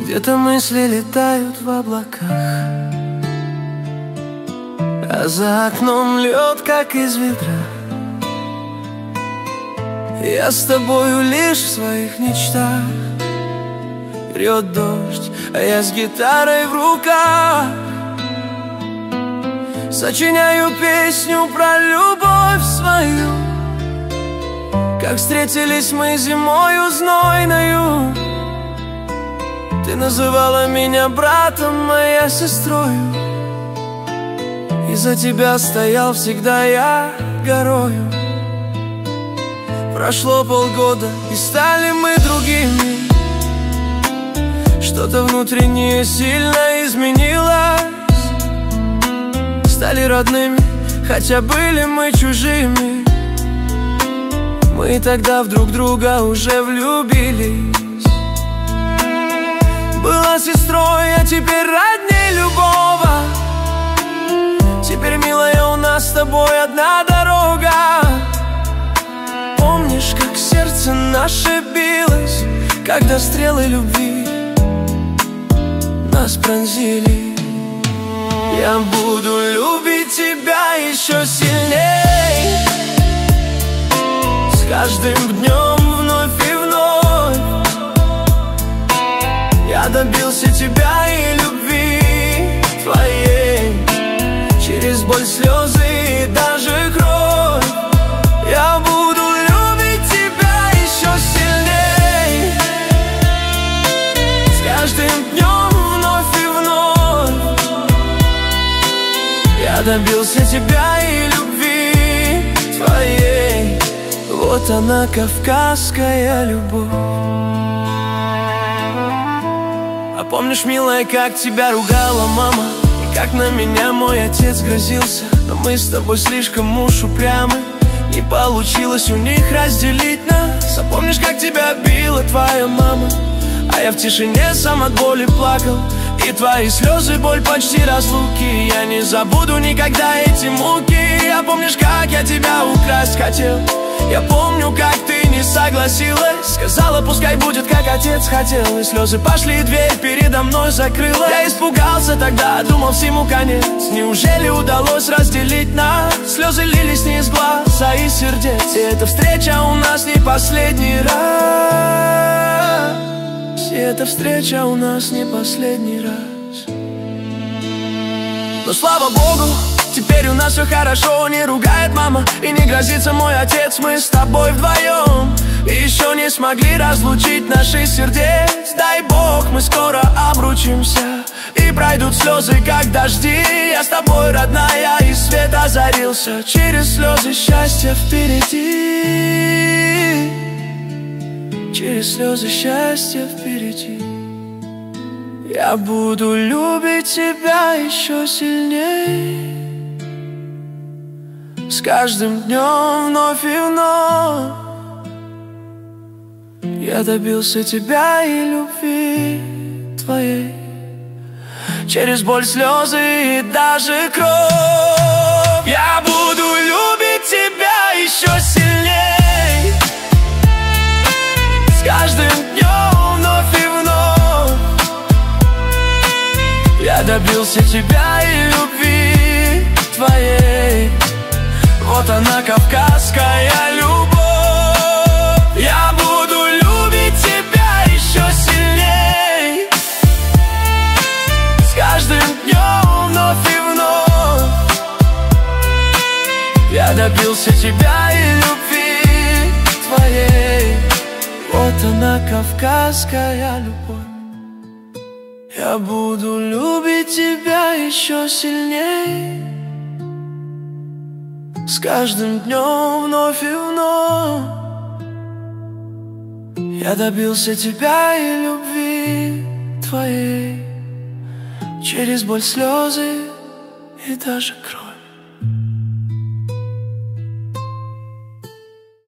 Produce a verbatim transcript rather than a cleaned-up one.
Где-то мысли летают в облаках, а за окном лед, как из ведра. Я с тобою лишь в своих мечтах. Льет дождь, а я с гитарой в руках сочиняю песню про любовь свою. Как встретились мы зимою знойною, ты называла меня братом, а я сестрою. И за тебя стоял всегда я горою. Прошло полгода, и стали мы другими. Что-то внутреннее сильно изменилось. Стали родными, хотя были мы чужими. Мы тогда в друг друга уже влюбились. Была сестрой, а теперь родней любого. Теперь, милая, у нас с тобой одна дорога. Помнишь, как сердце наше билось, когда стрелы любви нас пронзили? Я буду любить тебя еще сильней, с каждым днем вновь и вновь. Я добился тебя и любви твоей, через боль, слезы и даже кровь. Я буду любить тебя еще сильней, с каждым днем вновь и вновь. Я добился тебя и любви твоей. Вот она, кавказская любовь. А помнишь, милая, как тебя ругала мама, и как на меня мой отец грозился? Но мы с тобой слишком уж упрямы, не получилось у них разделить нас. А помнишь, как тебя била твоя мама, а я в тишине сам от боли плакал? И твои слезы, боль почти разлуки, я не забуду никогда эти муки. А помнишь, как я тебя украсть хотел? Я помню, как ты не согласилась, сказала, пускай будет, как отец хотел. И слезы пошли, дверь передо мной закрыла. Я испугался тогда, думал, всему конец. Неужели удалось разделить нас? Слезы лились не из глаз, а из сердец. И эта встреча у нас не последний раз. И эта встреча у нас не последний раз. Но слава Богу, теперь у нас все хорошо. Не ругает мама и не грозится мой отец. Мы с тобой вдвоем и еще не смогли разлучить наши сердец. Дай Бог, мы скоро обручимся, и пройдут слезы, как дожди. Я с тобой, родная, и свет озарился. Через слезы счастья впереди. Через слезы счастья впереди. Я буду любить тебя еще сильней, с каждым днем вновь и вновь. Я добился тебя и любви твоей, через боль, слезы и даже кровь. Я буду любить тебя еще сильней, с каждым днем вновь и вновь. Я добился тебя и любви твоей. Вот она, кавказская любовь. Я буду любить тебя еще сильней, с каждым днем вновь и вновь. Я добился тебя и любви твоей. Вот она, кавказская любовь. Я буду любить тебя еще сильней, с каждым днем вновь и вновь. Я добился тебя и любви твоей, через боль, слезы и даже кровь.